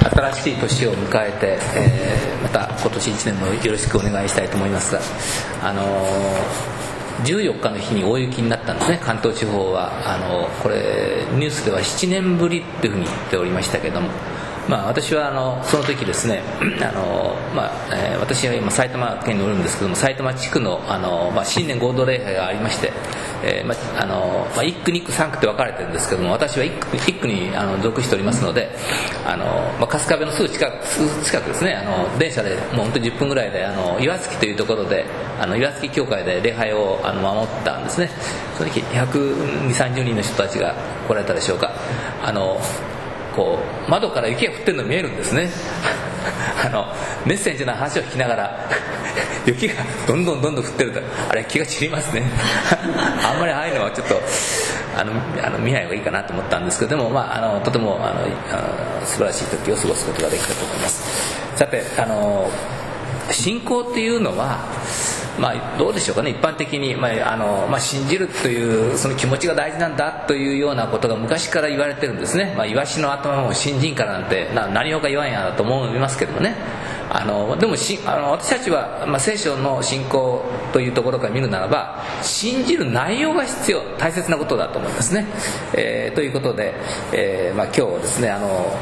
新しい年を迎えて、また今年1年もよろしくお願いしたいと思いますが、14日の日に大雪になったんですね。関東地方はこれニュースでは7年ぶりっていうふうに言っておりましたけども、私はその時ですね、私は今埼玉県におるんですけども、埼玉地区の、新年合同礼拝がありまして、1区2区3区って分かれてるんですけども、私は1区に属しておりますので、春日部のすぐ近くですね、電車でもう本当に10分ぐらいで岩槻というところで岩槻教会で礼拝を守ったんですね。その時120、30人の人たちが来られたでしょうか。こう窓から雪が降ってるの見えるんですね。メッセンジャーの話を聞きながら雪がどんどん降ってると、あれ気が散りますね。あんまりああいうのはちょっと見ない方がいいかなと思ったんですけど、でもとても素晴らしい時を過ごすことができたと思います。さて信仰っていうのはどうでしょうかね、一般的に、信じるというその気持ちが大事なんだというようなことが昔から言われてるんですね。イワシの頭も信心からなんて何をか言わんやと思いますけどもね。でも私たちは、聖書の信仰というところから見るならば、信じる内容が必要、大切なことだと思いますね。ということで、今日はですね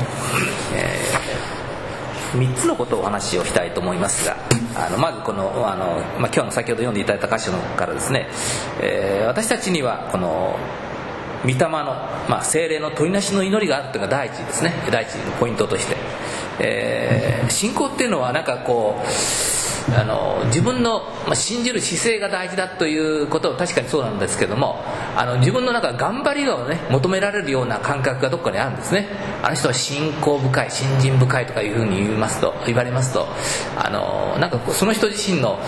3つのことをお話をしたいと思いますが、まずこの今日の先ほど読んでいただいた箇所からですね、私たちにはこの御霊の、聖霊の取りなしの祈りがあるというのが第一ですね。第一のポイントとして、信仰っていうのはなんかこう自分の信じる姿勢が大事だということは確かにそうなんですけども、自分の中頑張りをね求められるような感覚がどこかにあるんですね。あの人は信仰深い、信心深いとかいうふうに言われますと、なんかその人自身の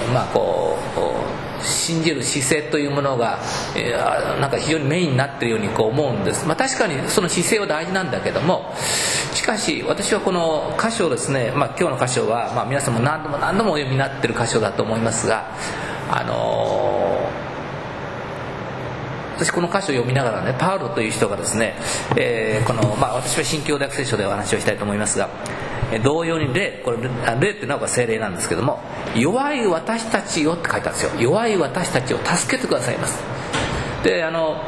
信じる姿勢というものが、なんか非常にメインになっているように思うんです。確かにその姿勢は大事なんだけども、しかし私はこの箇所をですね、今日の箇所は、皆さんも何度もお読みになっている箇所だと思いますが、私この箇所を読みながらね、パウロという人がですね、私は新教大学聖書でお話をしたいと思いますが、同様に霊っていうのは聖霊なんですけども、弱い私たちよって書いてあるんですよ。弱い私たちを助けてくださいます。で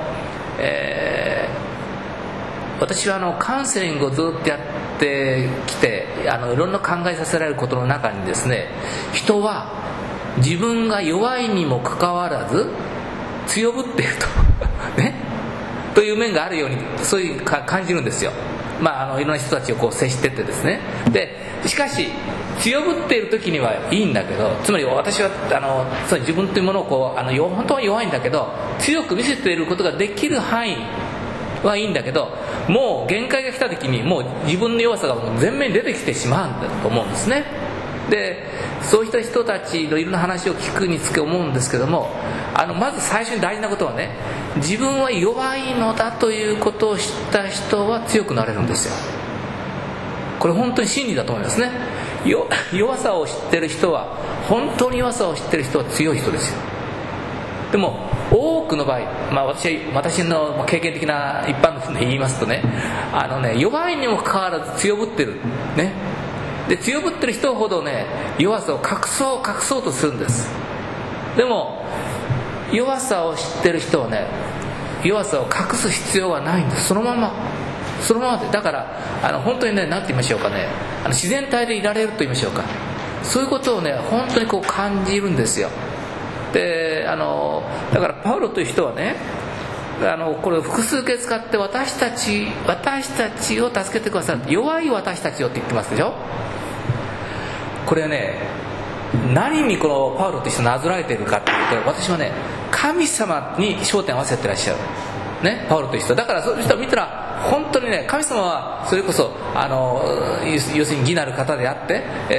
私はカウンセリングをずっとやってきて、いろんな考えさせられることの中にですね、人は自分が弱いにもかかわらず強ぶっているとね、という面があるようにそういう感じるんですよ。いろんな人たちを接してってですね。でしかし強ぶっている時にはいいんだけど、つまり私は自分というものを本当は弱いんだけど強く見せていることができる範囲はいいんだけど、もう限界が来た時にもう自分の弱さが前面に出てきてしまうんだと思うんですね。でそういった人たちのいろんな話を聞くにつけ思うんですけども、まず最初に大事なことはね、自分は弱いのだということを知った人は強くなれるんですよ。これ本当に真理だと思いますね。弱さを知ってる人は、本当に弱さを知ってる人は強い人ですよ。でも多くの場合、私の経験的な一般の人で言いますとね、弱いにもかかわらず強ぶってるね。で強ぶってる人ほどね、弱さを隠そうとするんです。でも弱さを知ってる人はね、弱さを隠す必要はないんです。そのままで、だから本当にね、何て言いましょうかね、自然体でいられると言いましょうか、そういうことをね本当に感じるんですよ。でだからパウロという人はね、これを複数形使って私たちを助けてください、弱い私たちをって言ってますでしょ。これはね、何にこのパウロという人なぞらえているかというと、私はね、神様に焦点を合わせてらっしゃるね、パウロという人だから。そういう人を見たら本当にね、神様はそれこそ要するに義なる方であって、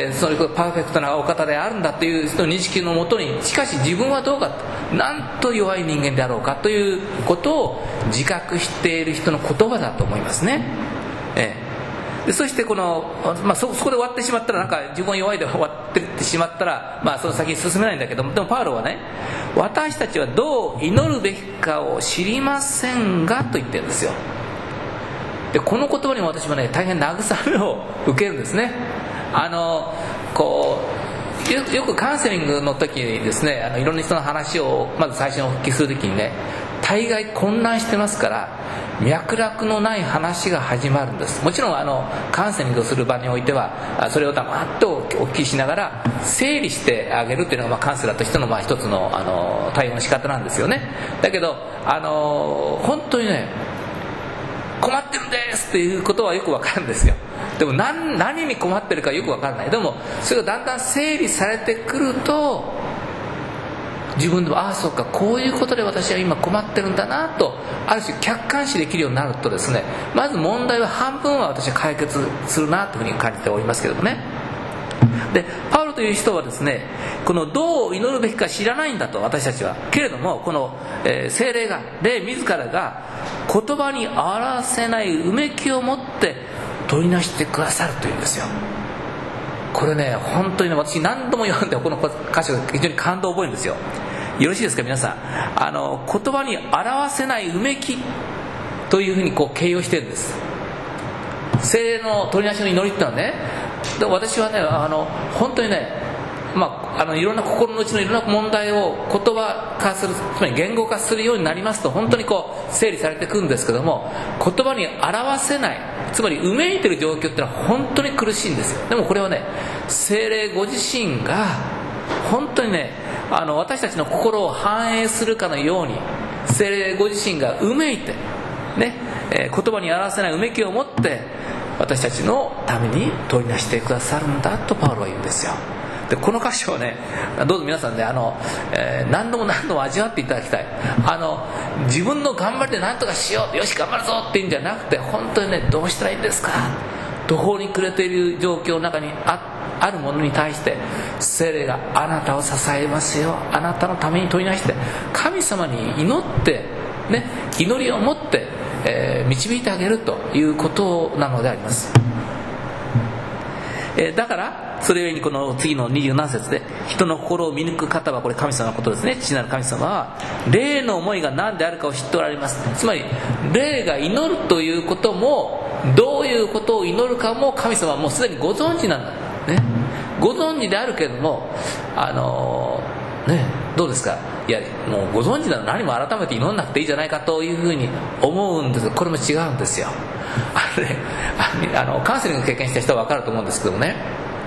それこそパーフェクトなお方であるんだという人の認識のもとに、しかし自分はどうか、なんと弱い人間であろうかということを自覚している人の言葉だと思いますね。でそしてそこで終わってしまったら、なんか自分は弱いで終わってしまったら、その先に進めないんだけども、でもパウロはね、私たちはどう祈るべきかを知りませんがと言ってるんですよ。 でこの言葉にも私はね大変慰めを受けるんですね。よくカウンセリングの時にですね、いろんな人の話をまず最初にお聞きする時にね、大概混乱してますから脈絡のない話が始まるんです。もちろんカウンセリングをする場においてはそれを黙っとお聞きしながら整理してあげるっていうのが、カウンセラーとしての一つの対応の仕方なんですよね。だけど本当にね、困ってるんですっていうことはよくわかるんですよ。でも 何に困ってるかよくわからない。でもそれがだんだん整理されてくると、自分でもそうか、こういうことで私は今困ってるんだなと、ある種客観視できるようになるとですね、まず問題は半分は私は解決するなというふうに感じておりますけどもね。でパウロという人はですね、このどう祈るべきか知らないんだと、私たちは。けれどもこの、聖霊自らが言葉に表せないうめきを持って取りなしてくださるというんですよ。これね、本当にね、私何度も読んでこの箇所が非常に感動を覚えるんですよ。よろしいですか皆さん。言葉に表せないうめきというふうに形容してるんです。聖霊の取りなしの祈りってのはね、で私はね本当にね、いろんな心の内のいろんな問題を言葉化する、つまり言語化するようになりますと、本当に整理されてくるんですけども、言葉に表せない、つまりうめいてる状況っていうのは本当に苦しいんですよ。でもこれはね、聖霊ご自身が本当にね、私たちの心を反映するかのように、聖霊ご自身がうめいてね、言葉に表せないうめきを持って私たちのために取りなしてくださるんだとパウロは言うんですよ。でこの箇所をね、どうぞ皆さんね、何度も味わっていただきたい。自分の頑張りで何とかしよう、よし頑張るぞっていうんじゃなくて、本当にね、どうしたらいいんですか、途方に暮れている状況の中にあるものに対して聖霊があなたを支えますよ、あなたのために取りなして神様に祈ってね、祈りを持って、導いてあげるということなのであります。だからそれゆえにこの次の27節で、人の心を見抜く方は、これ神様のことですね、父なる神様は霊の思いが何であるかを知っておられます。つまり霊が祈るということも、どういうことを祈るかも神様はもうすでにご存知なんだ、ね、ご存知であるけれどもどうですか、いやもうご存知なら何も改めて祈んなくていいじゃないかというふうに思うんですが、これも違うんですよ。カウンセリング経験した人は分かると思うんですけどもね、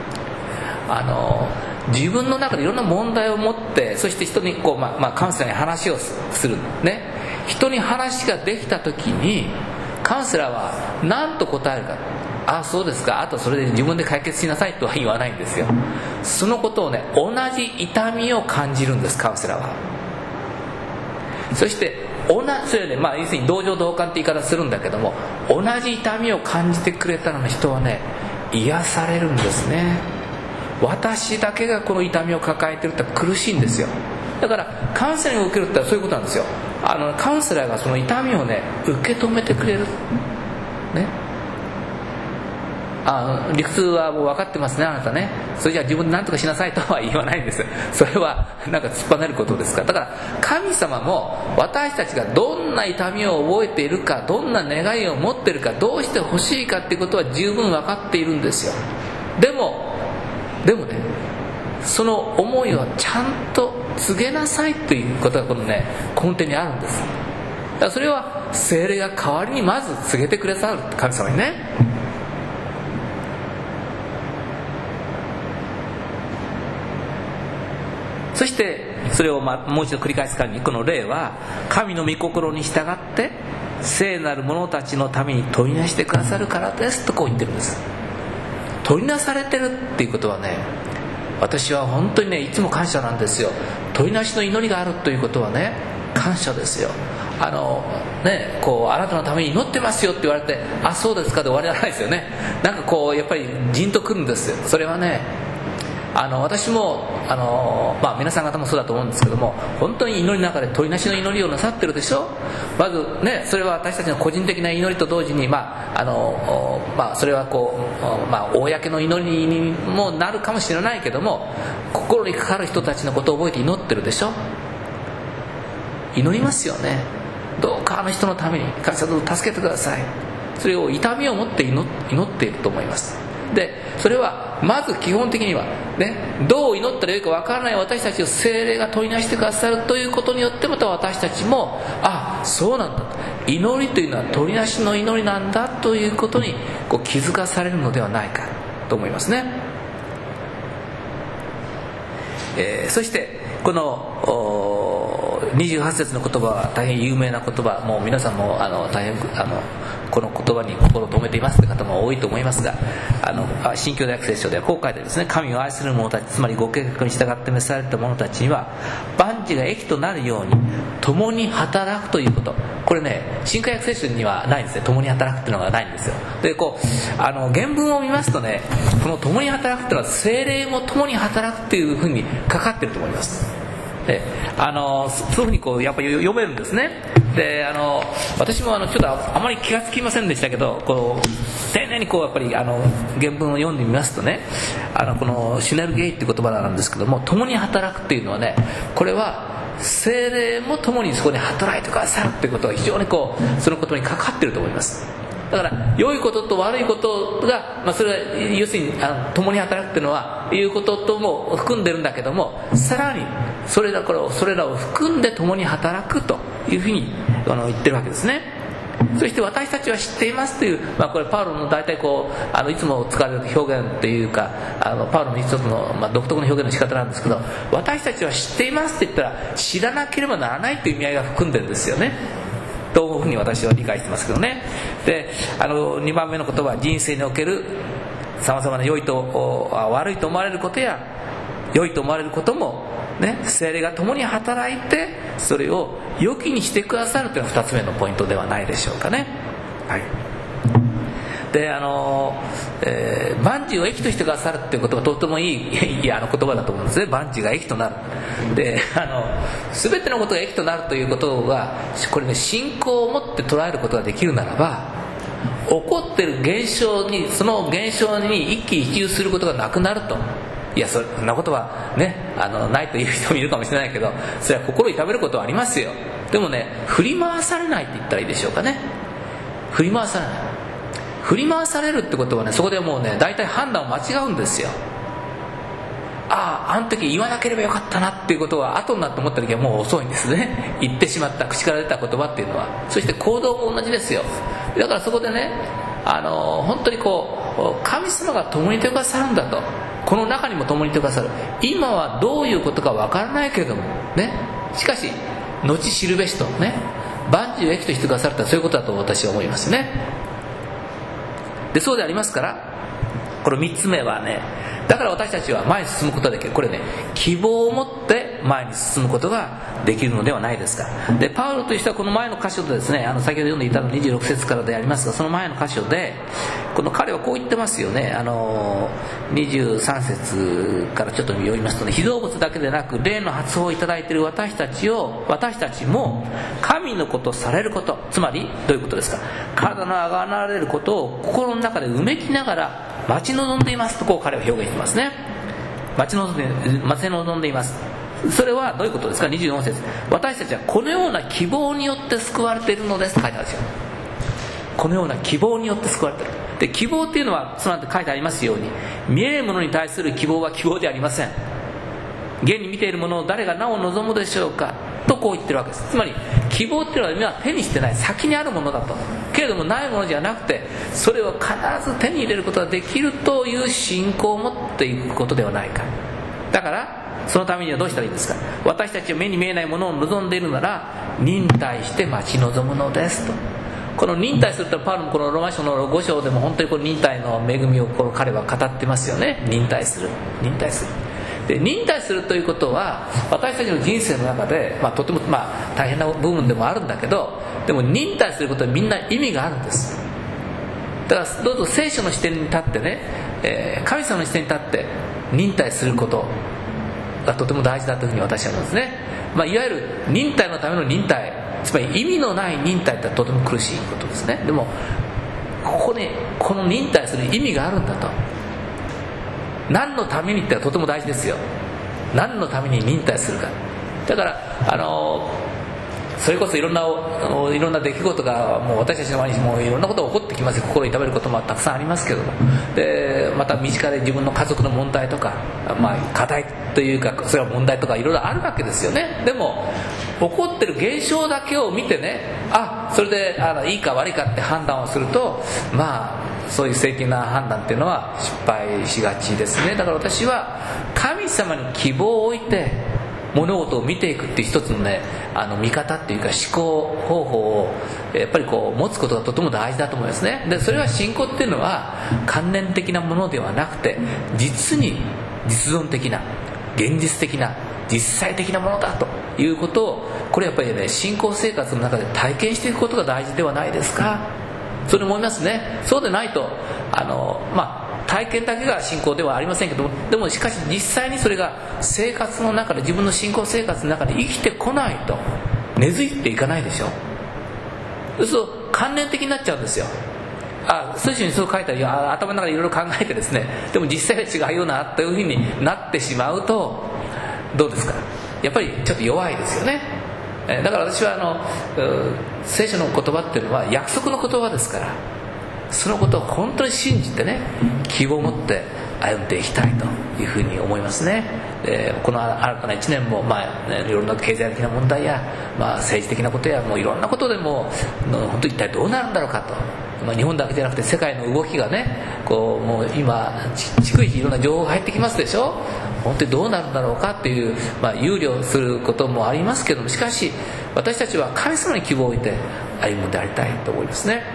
自分の中でいろんな問題を持って、そして人にカウンセラーに話をする、ね、人に話ができた時にカウンセラーは何と答えるか、そうですか、あとそれで自分で解決しなさいとは言わないんですよ。そのことをね、同じ痛みを感じるんです、カウンセラーは。そしてそれね、要するに同情同感って言い方するんだけども、同じ痛みを感じてくれたの人はね、癒されるんですね。私だけがこの痛みを抱えてるって苦しいんですよ。だからカウンセリングを受けるってそういうことなんですよ。カウンセラーがその痛みをね、受け止めてくれる、ね、理屈はもう分かってますね、あなたね、それじゃあ自分で何とかしなさいとは言わないんです。それはなんか突っぱねることですから。だから神様も私たちがどんな痛みを覚えているか、どんな願いを持っているか、どうしてほしいかっていうことは十分分かっているんですよ。でもね、その思いをちゃんと告げなさいということがこのね、根底にあるんです。だからそれは聖霊が代わりにまず告げてくださる、神様にね。そしてそれをもう一度繰り返すからに、この霊は神の御心に従って聖なる者たちのために取りなしてくださるからですとこう言ってるんです。取りなされてるっていうことはね、私は本当にね、いつも感謝なんですよ。取りなしの祈りがあるということはね、感謝ですよ。あなたのために祈ってますよって言われて、そうですかで終わりじゃないですよね。なんかやっぱりジンとくるんですよ。それはね、私も皆さん方もそうだと思うんですけども、本当に祈りの中で取りなしの祈りをなさってるでしょ。まずね、それは私たちの個人的な祈りと同時に、それは公の祈りにもなるかもしれないけども、心にかかる人たちのことを覚えて祈ってるでしょ。祈りますよね。どうかあの人のために神様を助けてください、 それを痛みを持って祈っていると思います。でそれはまず基本的にはね、どう祈ったらいいか分からない私たちを聖霊が取りなしてくださるということによって、また私たちもそうなんだ、祈りというのは取りなしの祈りなんだということに気づかされるのではないかと思いますね。そしてこの28節の言葉は大変有名な言葉、もう皆さんも大変この言葉に心を留めていますという方も多いと思いますが、新共同訳聖書ではこう書いてあるんですね。神を愛する者たち、つまりご計画に従って召された者たちには万事が益となるように共に働くということ、これね新海訳聖書にはないんですね。共に働くっていうのがないんですよ。で原文を見ますとね、この共に働くっていうのは聖霊も共に働くっていうふうにかかってると思います。そういうふうにやっぱり読めるんですね。で私もちょっとあまり気がつきませんでしたけど、丁寧にやっぱり原文を読んでみますとね、このシュネルゲイっていう言葉なんですけども、共に働くっていうのはね、これは聖霊も共にそこに働いてくださるっていうことが非常にそのことにかかっていると思います。だから良いことと悪いことが、それは要するに共に働くっていうのはいうこととも含んでるんだけども、さらにそれらを含んで共に働くというふうに言ってるわけですね。そして私たちは知っていますという、これパウロの大体いつも使われる表現というか、パウロの一つの、独特の表現の仕方なんですけど、私たちは知っていますって言ったら知らなければならないという意味合いが含んでるんですよね、というふうに私は理解してますけどね。で2番目の言葉は、人生におけるさまざまな良いと悪いと思われることや良いと思われることも聖霊が共に働いてそれを良きにしてくださるというのが2つ目のポイントではないでしょうかね。はい。で万事を益としてくださるっていうことはとてもいい言葉だと思うんですね。万事が益となる。で全てのことが益となるということが、これね、信仰を持って捉えることができるならば、起こっている現象に、その現象に一喜一憂することがなくなると。いや、そんなことはねないという人もいるかもしれないけど、それは心痛めることはありますよ。でもね、振り回されないって言ったらいいでしょうかね。振り回されない。振り回されるってことはね、そこでもうね、大体判断を間違うんですよ。あの時言わなければよかったなっていうことは後になって思った時はもう遅いんですね。言ってしまった口から出た言葉っていうのは。そして行動も同じですよ。だからそこでね、本当に神様が共にいてくださるんだと、この中にも共にいてくださる。今はどういうことかわからないけれどもね、しかし後知るべしとね、万事を益としてくださるとはそういうことだと私は思いますね。でそうでありますから、これ3つ目はね、だから私たちは前に進むことができる。これね、希望を持って前に進むことができるのではないですか。でパウロとしてはこの前の箇所でですね、先ほど読んでいたの26節からでありますが、その前の箇所で彼はこう言ってますよね。23節からちょっと読みますとね、被造物だけでなく霊の発報をいただいている私たちも神のことされること、つまりどういうことですか。体のあがなわれることを心の中でうめきながら待ち望んでいますと、彼は表現していますね。待ち望んでいます。それはどういうことですか。24節、私たちはこのような希望によって救われているのですと書いてあるんですよ。このような希望によって救われている。で希望っていうのはその後書いてありますように、見えるものに対する希望は希望ではありません。現に見ているものを誰がなお望むでしょうかとこう言ってるわけです。つまり希望っていうのは今手にしてない、先にあるものだと。けれどもないものじゃなくて、それを必ず手に入れることができるという信仰を持っていくことではないか。だからそのためにはどうしたらいいんですか。私たちは目に見えないものを望んでいるなら忍耐して待ち望むのですと。この忍耐すると、パウロもこのローマ書の5章でも本当にこの忍耐の恵みを彼は語ってますよね。忍耐するで、忍耐するということは私たちの人生の中で、とても大変な部分でもあるんだけど、でも忍耐することはみんな意味があるんです。だからどうぞ聖書の視点に立ってね、神様の視点に立って忍耐することがとても大事だというふうに私は思いますね。いわゆる忍耐のための忍耐、つまり意味のない忍耐ってとても苦しいことですね。でもここにこの忍耐する意味があるんだと。何のためにってのはとても大事ですよ。何のために忍耐するか。だからそれこそいろんな出来事がもう私たちの前にもういろんなことが起こってきます。心を痛めることもたくさんありますけども、でまた身近で自分の家族の問題とか、課題というかそれは問題とかいろいろあるわけですよね。でも起こってる現象だけを見てね、それでいいか悪いかって判断をすると、そういう正規な判断っていうのは失敗しがちですね。だから私は神様に希望を置いて物事を見ていくっていう一つのね、見方っていうか思考方法をやっぱり持つことがとても大事だと思いますね。でそれは信仰っていうのは観念的なものではなくて、実に実存的な現実的な実際的なものだということを、これやっぱりね、信仰生活の中で体験していくことが大事ではないですか。そう思いますね。そうでないと体験だけが信仰ではありませんけども、でもしかし実際にそれが生活の中で、自分の信仰生活の中で生きてこないと根付いていかないでしょ。そうすると観念的になっちゃうんですよ。聖書にそう書いたり頭の中でいろいろ考えてですね、でも実際は違うよなというふうになってしまうとどうですか。やっぱりちょっと弱いですよね。だから私は聖書の言葉っていうのは約束の言葉ですから、そのことを本当に信じてね、希望を持って歩んでいきたいというふうに思いますね。この新たな1年も、いろんな経済的な問題や、政治的なことや、もういろんなことでも本当に一体どうなるんだろうかと、日本だけじゃなくて世界の動きがね、もう今逐一いろんな情報が入ってきますでしょ。本当にどうなるんだろうかっていう、憂慮することもありますけども、しかし私たちは神様に希望を置いて歩むでありたいと思いますね。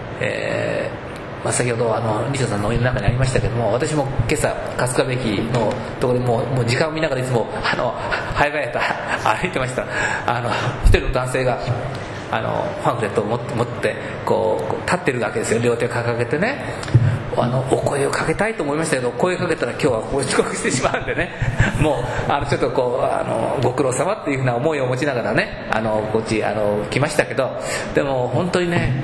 先ほど西田さんのお湯の中にありましたけども、私も今朝春日部駅のところでもう時間を見ながらいつも早々と歩いてました。一人の男性がパンフレットを持って立ってるわけですよ。両手を掲げてね、お声をかけたいと思いましたけど、声をかけたら今日は遅刻してしまうんでね、もうちょっとご苦労様っていうふうな思いを持ちながらね、こっち来ましたけど、でも本当にね、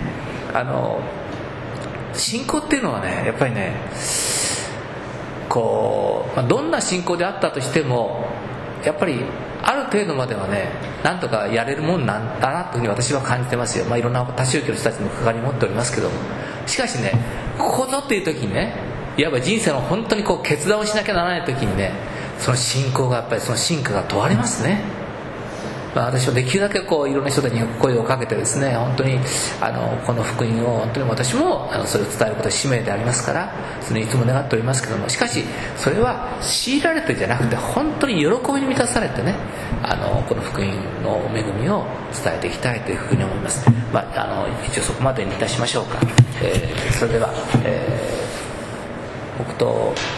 信仰っていうのはね、やっぱりね、どんな信仰であったとしてもやっぱりある程度まではね、なんとかやれるもんなんだなというふうに私は感じてますよ。いろんな多宗教の人たちの関わり持っておりますけども、しかしね、ここぞっていう時にね、いわば人生の本当に決断をしなきゃならない時にね、その信仰がやっぱりその真価が問われますね。私はできるだけいろんな人たちに声をかけてですね、本当にこの福音を本当に私もそれを伝えることは使命でありますから、それいつも願っておりますけども、しかしそれは強いられてじゃなくて本当に喜びに満たされてね、この福音の恵みを伝えていきたいというふうに思います。一応そこまでにいたしましょうか。それでは、僕と